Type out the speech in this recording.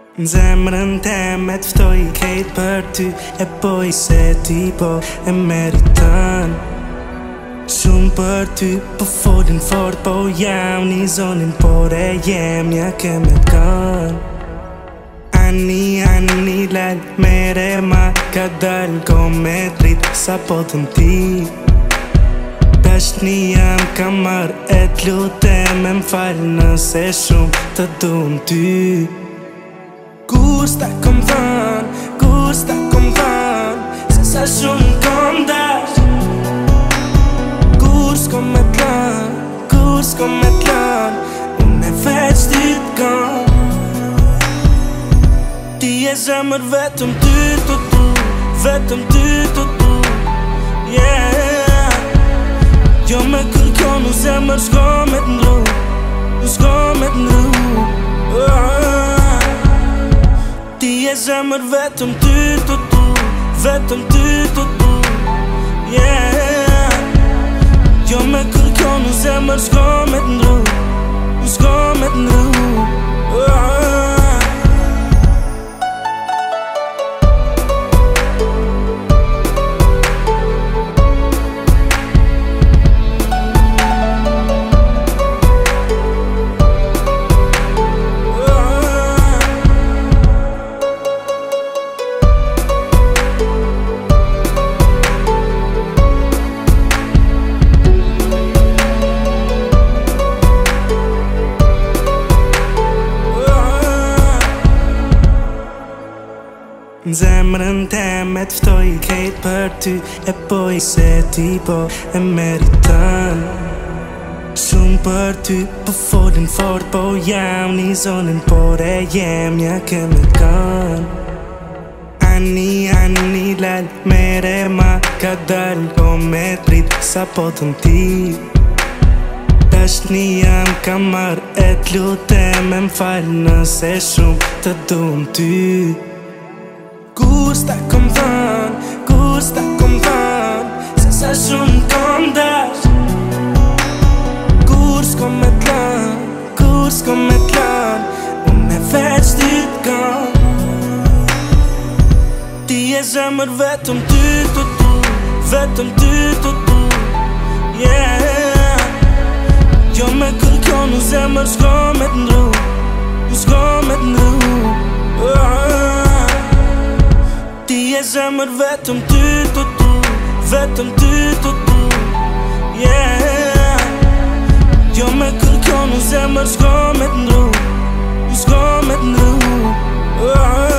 Në zemrën me t'ftoj kejt për ty, e poj se ti po e meriton. Shumë për ty, po folin fort, po jam një zonin, por e jem ja ke me t'kan. Ani lal, mere ma ka dal, ko me t'rit, sa po të n'ti. Tashni jam ka marrë, e t'lutem e m'fal, nëse shumë të du n'ty. Kur s'ta kom than, se sa shumë kom dash. Kur s'kom me t'lan, unë e veç ty t'kam. Ti e zemër vetëm ty tu, vetëm ty tu, yeah. Jo me kërkon u zemër s'ko me t'ndru, Ti e zemër vetëm ty tu, vetëm ty tu, yeah. Jo me kërkon u zemër s'ko me t'ndru, Në zemrën me t'ftoj kejt për ty, e poj se ti po e meriton. Shumë për ty, po folin fort, po jam një zonin, por e jem ja ke me t'kan. Ani lal, mere ma ka dal, ko me t'rit, sa po të n'ti. Tashni jam ka marrë, e t'lutem e m'fal, nëse shumë të du n'ty. Kur s'ta kom than, se sa shumë kom dash. Kur s'kom me t'lan, unë e veç ty t'kam. Ti e zemër vetëm ty tu, vetëm ty tu, yeah. Jo me kërkon u zemër s'ko me t'ndru, Ti e zemër vetëm ty tu, vetëm ty tu, yeah. Jo me kërkon u zemër s'ko me t'ndru,